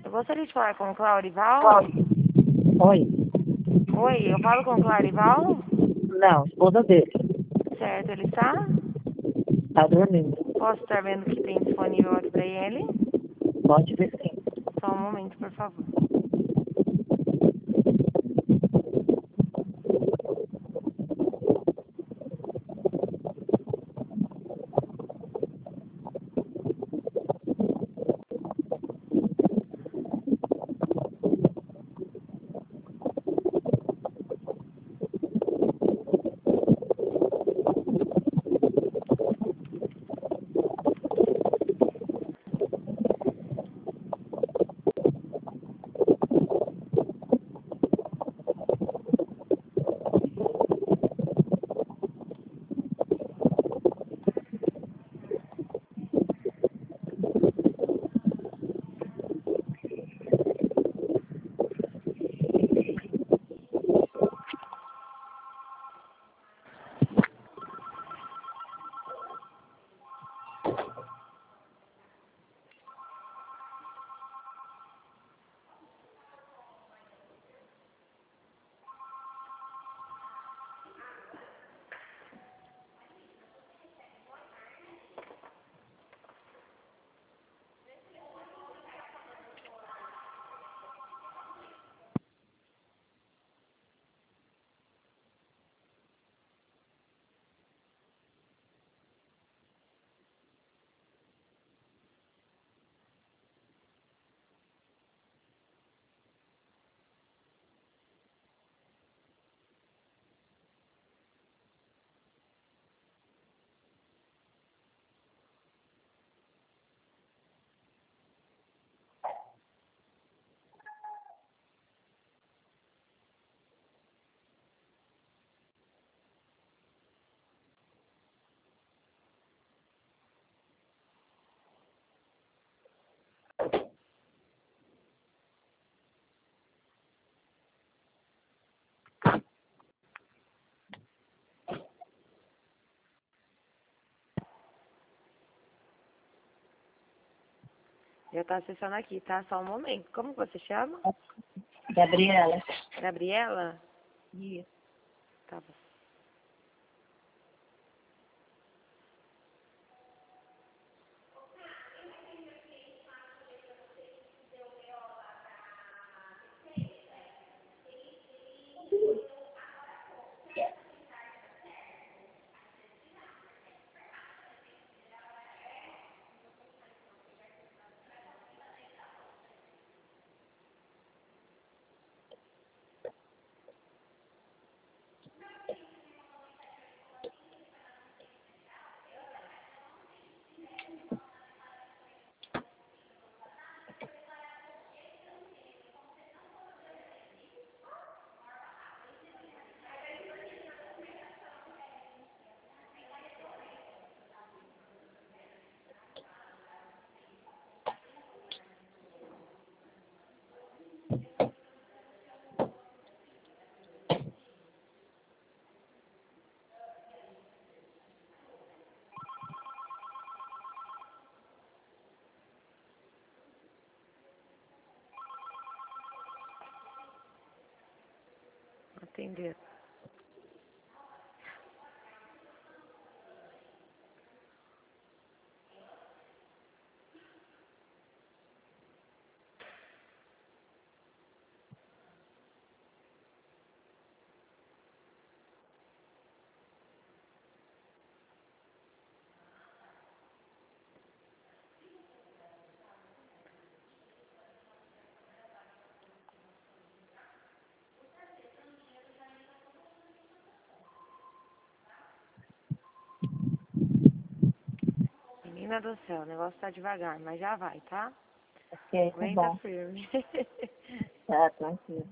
Eu gostaria de falar com o Claurival. Cláudio. Oi. Oi, eu falo com o Claurival? Não, esposa dele. Certo, ele está? Tá dormindo. Posso estar vendo o que tem disponível aqui para ele? Pode ver sim. Só um momento, por favor. Já está acessando aqui, tá? Só um momento. Como você chama? Gabriela. Gabriela? Isso. Tá bom. Atender. Menina do céu, o negócio tá devagar, mas já vai, tá? Ok, tá Aguenta bom. firme. Tá, tranquilo.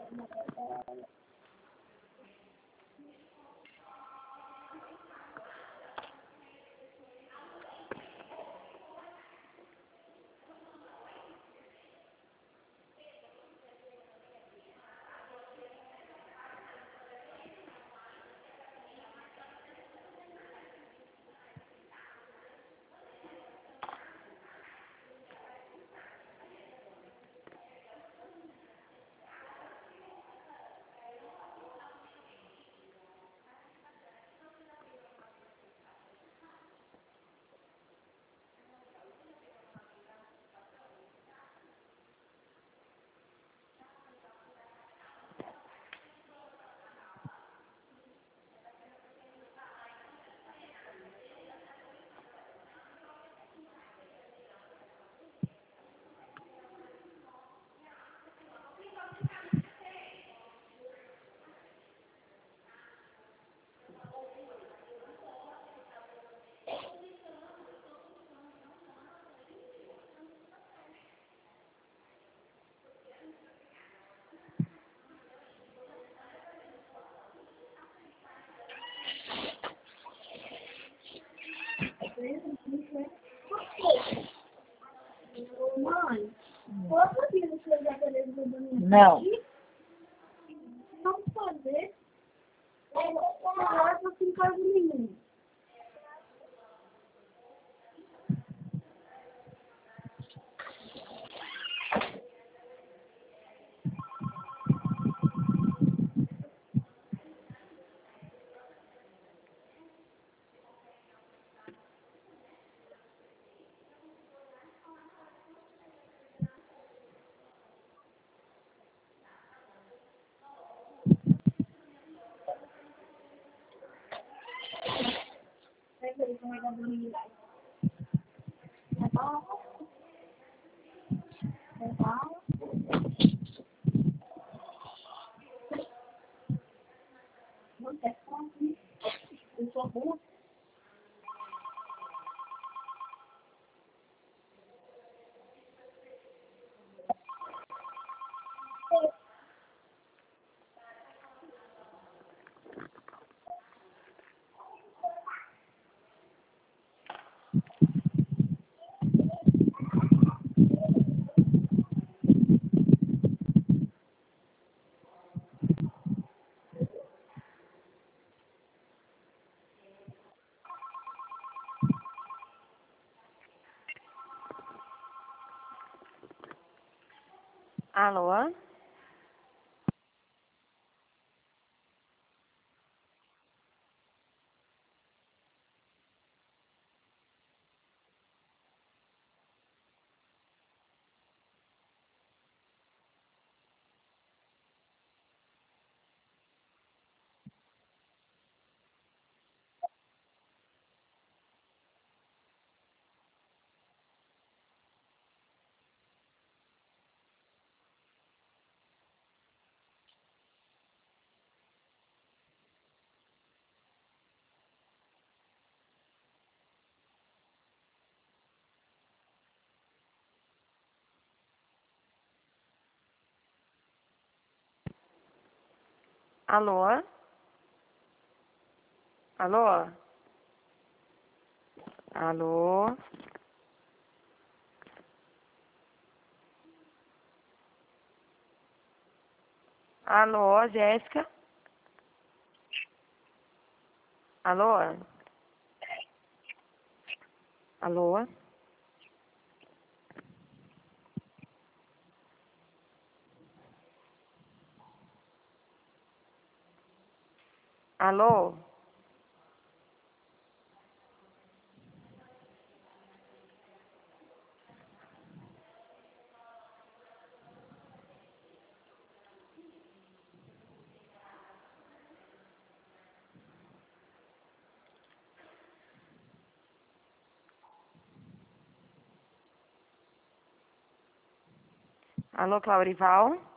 Mãe, posso vir no seu aparelho do domingo? Não. Vamos fazer. Agora eu tô em casa nenhuma. Alô? Alô? Alô? Alô? Alô, Jéssica? Alô? Alô? Alô? Alô, Claurival?